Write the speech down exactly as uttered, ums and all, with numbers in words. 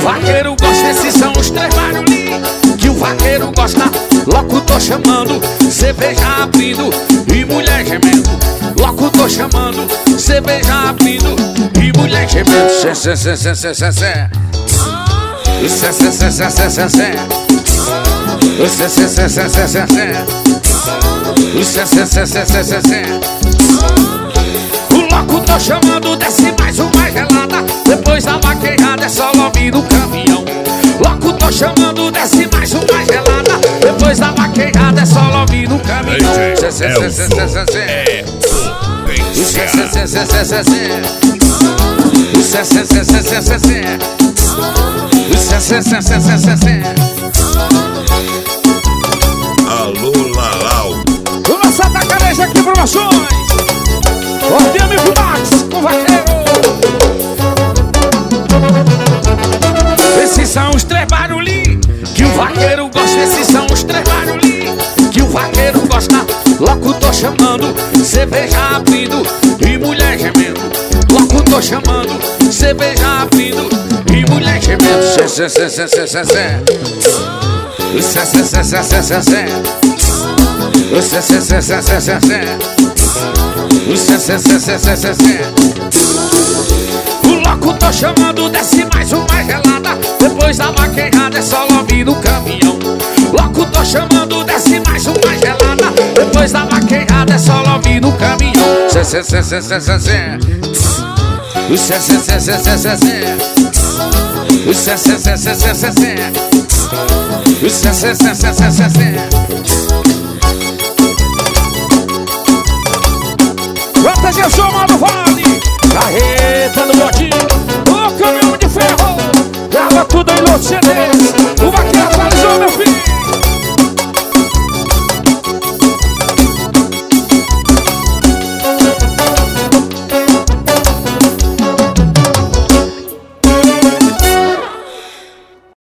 vaqueiro gosta, esses são os três barulhinhos que o vaqueiro gosta. Logo tô chamando, cerveja abrindo e mulher gemendo. Logo tô chamando, cerveja abrindo e mulher gemendo. Cê, cê, cê, cê, cê, cê, cê. Cê, cê, cê, cê, cê, cê, cê. Cê, cê, cê, cê, cê, cê, cê. Cê, cê, cê, cê, cê, cê, cê. O louco tô chamando, desce mais uma gelada. Depois da vaquejada é só lobby no caminhão. Louco tô chamando, desce mais uma gelada. Depois da vaquejada é só lobby no caminhão. Cê, cê, cê, cê, cê, cê, cê. Cê, cê, cê, cê, cê, cê, cê. Cê, cê, cê, cê, cê, cê, cê. Cê, cê, cê, cê, cê, cê, cê. Alô, Lalau. O nosso Atacarejo aqui promoções. Ordem amigo Max com vaqueiro. Esses são os três barulhinhos que o vaqueiro gosta. Esses são os três barulhinhos que o vaqueiro gosta. Logo tô chamando, cerveja abrindo e mulher gemendo. Logo tô chamando, cerveja abrindo e mulher gemendo. Cê, cê, cê, cê, cê, cê, cê. Cê, cê, cê, cê, cê, cê, cê. Cê, cê, cê, cê, cê, cê, cê. Cê, cê, cê, cê, cê, cê, cê. O louco tô chamando, desce mais uma gelada. Depois da vaquejada é só lobby no caminhão. Louco tô chamando, desce mais uma gelada. Depois da vaquejada é só lobby no caminhão. Cê, cê, cê, cê, cê, cê, cê. Cê, cê, cê, cê, cê, cê, cê. Cê, cê, cê, cê, cê, cê, cê. Cê, cê, cê, cê, cê, cê, cê. Bota Gerson, Mano Vale, carreta no botinho, o caminhão de ferro, grava tudo aí no C D.